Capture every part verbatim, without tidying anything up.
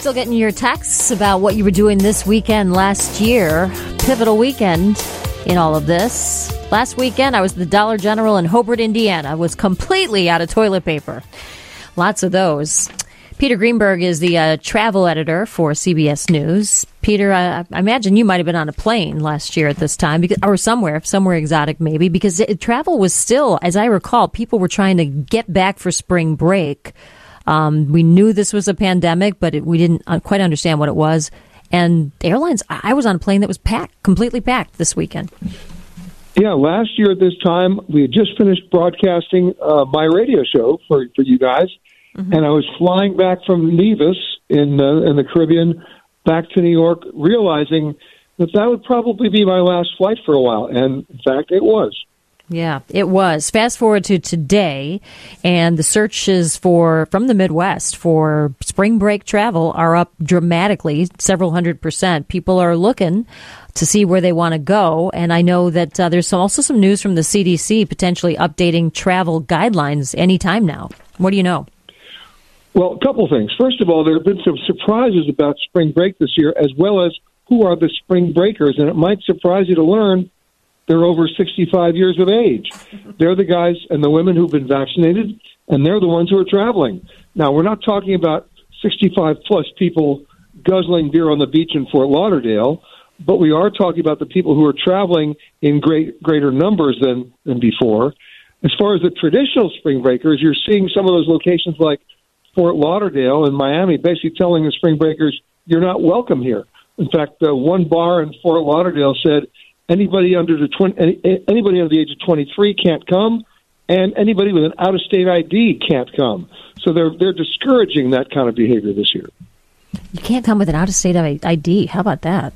Still getting your texts about what you were doing this weekend last year. Pivotal weekend in all of this. Last weekend, I was at the Dollar General in Hobart, Indiana. I was completely out of toilet paper. Lots of those. Peter Greenberg is the uh, travel editor for C B S News. Peter, I, I imagine you might have been on a plane last year at this time, because, or somewhere, somewhere exotic maybe, because it, travel was still, as I recall, people were trying to get back for spring break. Um, we knew this was a pandemic, but it, we didn't quite understand what it was. And airlines, I was on a plane that was packed, completely packed this weekend. Yeah, last year at this time, we had just finished broadcasting uh, my radio show for, for you guys. Mm-hmm. And I was flying back from Nevis in, uh, in the Caribbean back to New York, realizing that that would probably be my last flight for a while. And, in fact, it was. Yeah, it was. Fast forward to today, and the searches for from the Midwest for spring break travel are up dramatically, several hundred percent. People are looking to see where they want to go, and I know that uh, there's some, also some news from the C D C potentially updating travel guidelines anytime now. What do you know? Well, a couple things. First of all, there have been some surprises about spring break this year, as well as who are the spring breakers, and it might surprise you to learn they're over sixty-five years of age. They're the guys and the women who've been vaccinated, and they're the ones who are traveling. Now, we're not talking about sixty-five plus people guzzling beer on the beach in Fort Lauderdale, but we are talking about the people who are traveling in great greater numbers than, than before. As far as the traditional spring breakers, you're seeing some of those locations like Fort Lauderdale and Miami basically telling the spring breakers, you're not welcome here. In fact, uh, one bar in Fort Lauderdale said, Anybody under the twenty, anybody under the age of twenty-three can't come, and anybody with an out-of-state I D can't come. So they're they're discouraging that kind of behavior this year. You can't come with an out-of-state I D. How about that?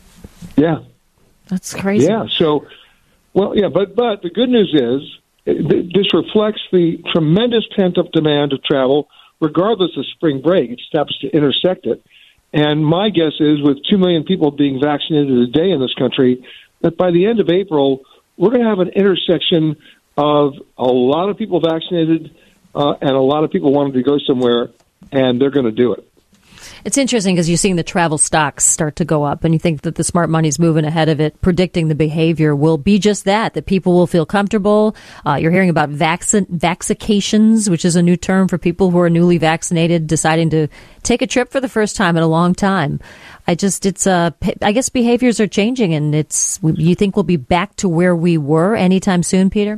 Yeah, that's crazy. Yeah. So, well, yeah, but but the good news is this reflects the tremendous pent-up demand of travel, regardless of spring break. It just happens to intersect it. And my guess is, with two million people being vaccinated a day in this country, that by the end of April, we're going to have an intersection of a lot of people vaccinated uh, and a lot of people wanting to go somewhere, and they're going to do it. It's interesting because you're seeing the travel stocks start to go up, and you think that the smart money's moving ahead of it, predicting the behavior will be just that, that people will feel comfortable. Uh, you're hearing about vaccin- vaccinations, which is a new term for people who are newly vaccinated, deciding to take a trip for the first time in a long time. I just, it's, uh, I guess behaviors are changing, and it's, you think we'll be back to where we were anytime soon, Peter?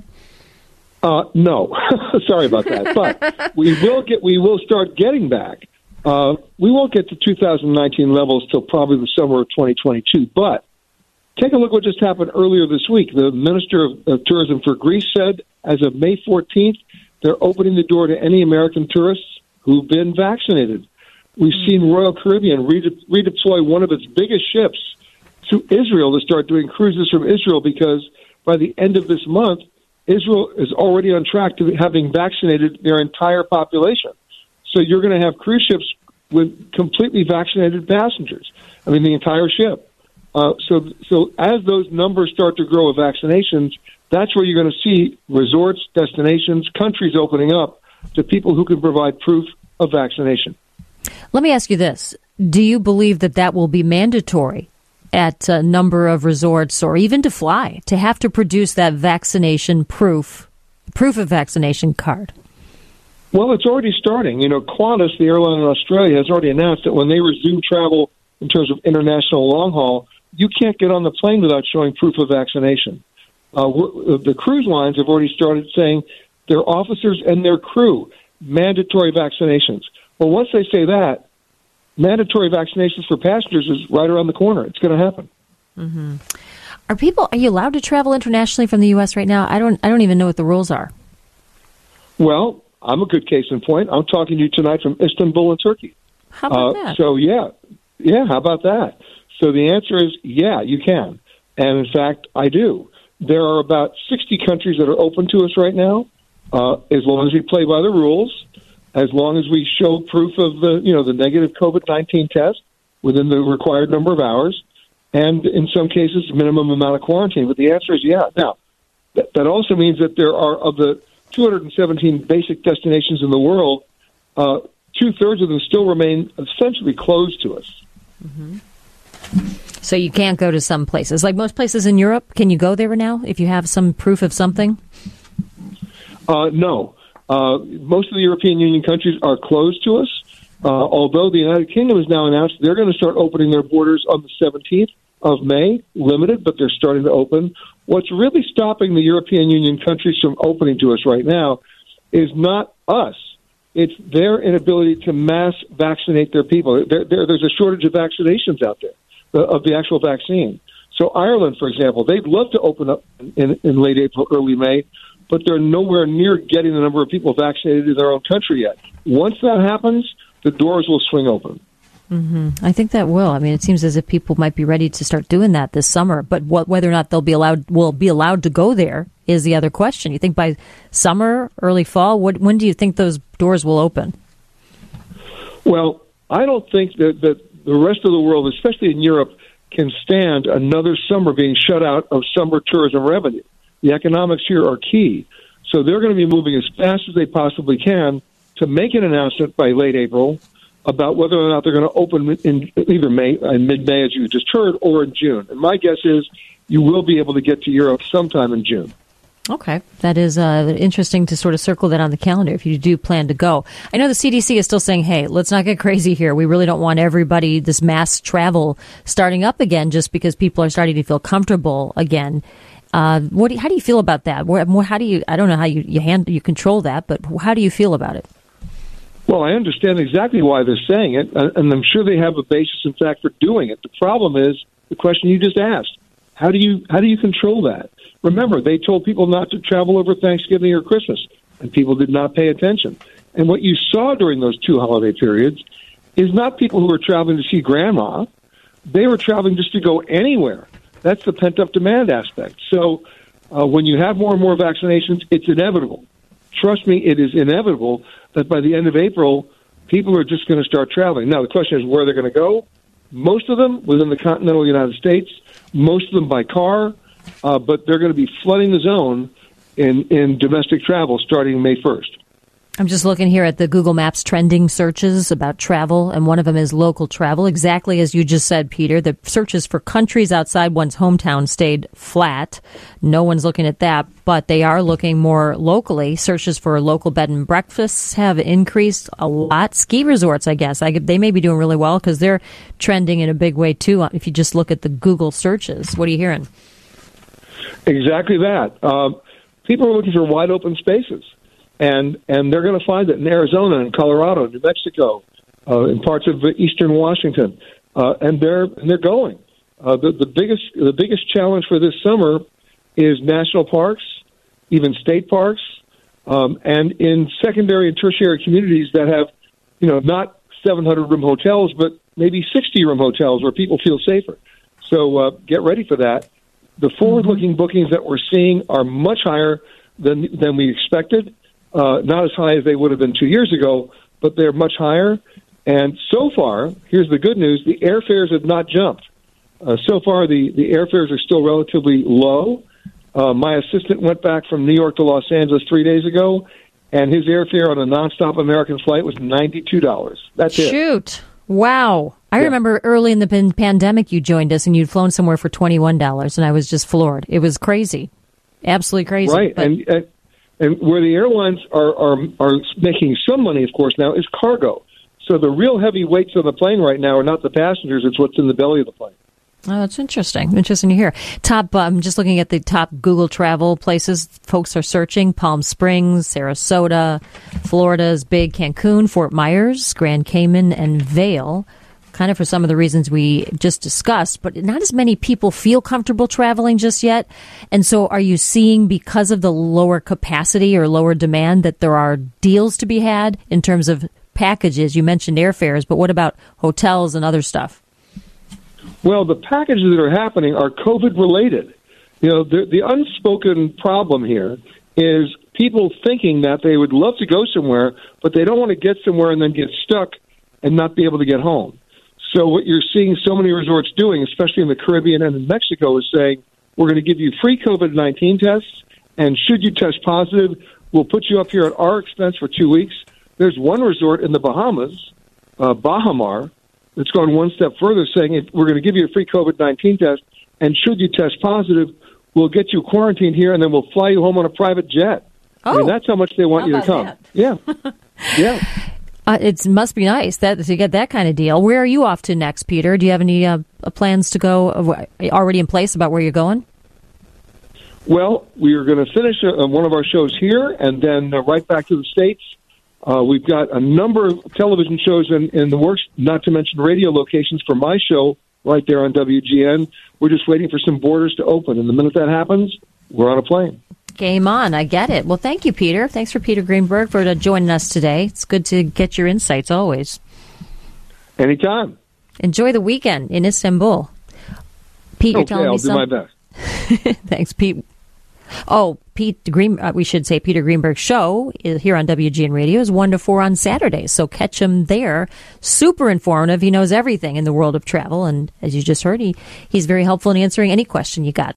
Uh, no, sorry about that, but we will get, we will start getting back. Uh, we won't get to two thousand nineteen levels till probably the summer of twenty twenty-two, but take a look what just happened earlier this week. The Minister of, of Tourism for Greece said as of May fourteenth, they're opening the door to any American tourists who've been vaccinated. We've mm-hmm. seen Royal Caribbean redep- redeploy one of its biggest ships to Israel to start doing cruises from Israel, because by the end of this month, Israel is already on track to having vaccinated their entire population. So you're going to have cruise ships with completely vaccinated passengers. I mean, the entire ship. Uh, so, so as those numbers start to grow with vaccinations, that's where you're going to see resorts, destinations, countries opening up to people who can provide proof of vaccination. Let me ask you this. Do you believe that that will be mandatory at a number of resorts, or even to fly, to have to produce that vaccination proof, proof of vaccination card? Well, it's already starting. You know, Qantas, the airline in Australia, has already announced that when they resume travel in terms of international long haul, you can't get on the plane without showing proof of vaccination. Uh, the cruise lines have already started saying their officers and their crew, mandatory vaccinations. Well, once they say that, mandatory vaccinations for passengers is right around the corner. It's going to happen. Mm-hmm. Are people, are you allowed to travel internationally from the U S right now? I don't, I don't even know what the rules are. Well, I'm a good case in point. I'm talking to you tonight from Istanbul in Turkey. How about uh, that? So, yeah. Yeah, how about that? So the answer is, yeah, you can. And, in fact, I do. There are about sixty countries that are open to us right now, uh, as long as we play by the rules, as long as we show proof of the, you know, the negative COVID nineteen test within the required number of hours, and in some cases, minimum amount of quarantine. But the answer is yeah. Now, that, that also means that there are, of the two hundred seventeen basic destinations in the world, uh, two-thirds of them still remain essentially closed to us. Mm-hmm. So you can't go to some places. Like most places in Europe, can you go there now if you have some proof of something? Uh, no. Uh, most of the European Union countries are closed to us, uh, although the United Kingdom has now announced they're going to start opening their borders on the seventeenth of May, limited, but they're starting to open. What's really stopping the European Union countries from opening to us right now is not us. It's their inability to mass vaccinate their people. There, there, there's a shortage of vaccinations out there, uh, of the actual vaccine. So Ireland, for example, they'd love to open up in, in late April, early May, but they're nowhere near getting the number of people vaccinated in their own country yet. Once that happens, the doors will swing open. Mm-hmm. I think that will. I mean, it seems as if people might be ready to start doing that this summer, but what, whether or not they'll be allowed, will be allowed to go there is the other question. You think by summer, early fall, what, when do you think those doors will open? Well, I don't think that, that the rest of the world, especially in Europe, can stand another summer being shut out of summer tourism revenue. The economics here are key. So they're going to be moving as fast as they possibly can to make an announcement by late April about whether or not they're going to open in either May, in mid-May, as you just heard, or in June. And my guess is you will be able to get to Europe sometime in June. Okay. That is uh, interesting to sort of circle that on the calendar if you do plan to go. I know the C D C is still saying, hey, let's not get crazy here. We really don't want everybody, this mass travel starting up again just because people are starting to feel comfortable again. Uh, what do you, how do you feel about that? More, how do you, I don't know how you, you handle, you control that, but how do you feel about it? Well, I understand exactly why they're saying it, and I'm sure they have a basis in fact for doing it. The problem is the question you just asked. How do you how do you control that? Remember, they told people not to travel over Thanksgiving or Christmas, and people did not pay attention. And what you saw during those two holiday periods is not people who were traveling to see grandma. They were traveling just to go anywhere. That's the pent-up demand aspect. So uh, when you have more and more vaccinations, it's inevitable. Trust me, it is inevitable that by the end of April, people are just going to start traveling. Now, the question is where they're going to go. Most of them within the continental United States, most of them by car, uh, but they're going to be flooding the zone in, in domestic travel starting May first. I'm just looking here at the Google Maps trending searches about travel, and one of them is local travel. Exactly as you just said, Peter, the searches for countries outside one's hometown stayed flat. No one's looking at that, but they are looking more locally. Searches for local bed and breakfasts have increased a lot. Ski resorts, I guess, I, they may be doing really well because they're trending in a big way, too, if you just look at the Google searches. What are you hearing? Exactly that. Uh, people are looking for wide open spaces. And and they're going to find it in Arizona and Colorado, New Mexico, uh, in parts of eastern Washington, uh, and they're and they're going. Uh, the, the biggest the biggest challenge for this summer is national parks, even state parks, um, and in secondary and tertiary communities that have, you know, not seven hundred room hotels, but maybe sixty room hotels where people feel safer. So uh, get ready for that. The forward-looking bookings that we're seeing are much higher than than we expected. Uh, not as high as they would have been two years ago, but they're much higher. And so far, here's the good news, the airfares have not jumped. Uh, so far, the, the airfares are still relatively low. Uh, my assistant went back from New York to Los Angeles three days ago, and his airfare on a nonstop American flight was ninety-two dollars. That's it. Shoot. Wow. I yeah. remember early in the pan- pandemic you joined us, and you'd flown somewhere for twenty-one dollars, and I was just floored. It was crazy. Absolutely crazy. Right, but- and... and And where the airlines are, are are making some money, of course, now is cargo. So the real heavy weights on the plane right now are not the passengers; it's what's in the belly of the plane. Oh, that's interesting. Interesting to hear. Top. I'm um, just looking at the top Google travel places folks are searching: Palm Springs, Sarasota, Florida is big, Cancun, Fort Myers, Grand Cayman, and Vail. Kind of for some of the reasons we just discussed, but not as many people feel comfortable traveling just yet. And so are you seeing, because of the lower capacity or lower demand, that there are deals to be had in terms of packages? You mentioned airfares, but what about hotels and other stuff? Well, the packages that are happening are COVID related. You know, the, the unspoken problem here is people thinking that they would love to go somewhere, but they don't want to get somewhere and then get stuck and not be able to get home. So what you're seeing so many resorts doing, especially in the Caribbean and in Mexico, is saying, we're going to give you free COVID nineteen tests, and should you test positive, we'll put you up here at our expense for two weeks. there's one resort in the Bahamas, uh, Bahamar, that's gone one step further, saying if we're going to give you a free COVID nineteen test, and should you test positive, we'll get you quarantined here, and then we'll fly you home on a private jet. Oh, I mean, that's how much they want how you to about come. that? Yeah, yeah. Uh, it must be nice that to get that kind of deal. Where are you off to next, Peter? Do you have any uh, plans to go uh, already in place about where you're going? Well, we are going to finish uh, one of our shows here, and then uh, right back to the States. Uh, we've got a number of television shows in, in the works, not to mention radio locations for my show right there on W G N. We're just waiting for some borders to open, and the minute that happens, we're on a plane. Game on. I get it. Well, thank you, Peter. Thanks for Peter Greenberg for uh, joining us today. It's good to get your insights always. Anytime. Enjoy the weekend in Istanbul. Pete, okay, you're telling I'll me do something. my best. Thanks, Pete. Oh, Pete Green. Uh, we should say Peter Greenberg's show is here on W G N Radio is one to four on Saturdays. So catch him there. Super informative. He knows everything in the world of travel, and as you just heard, he he's very helpful in answering any question you got.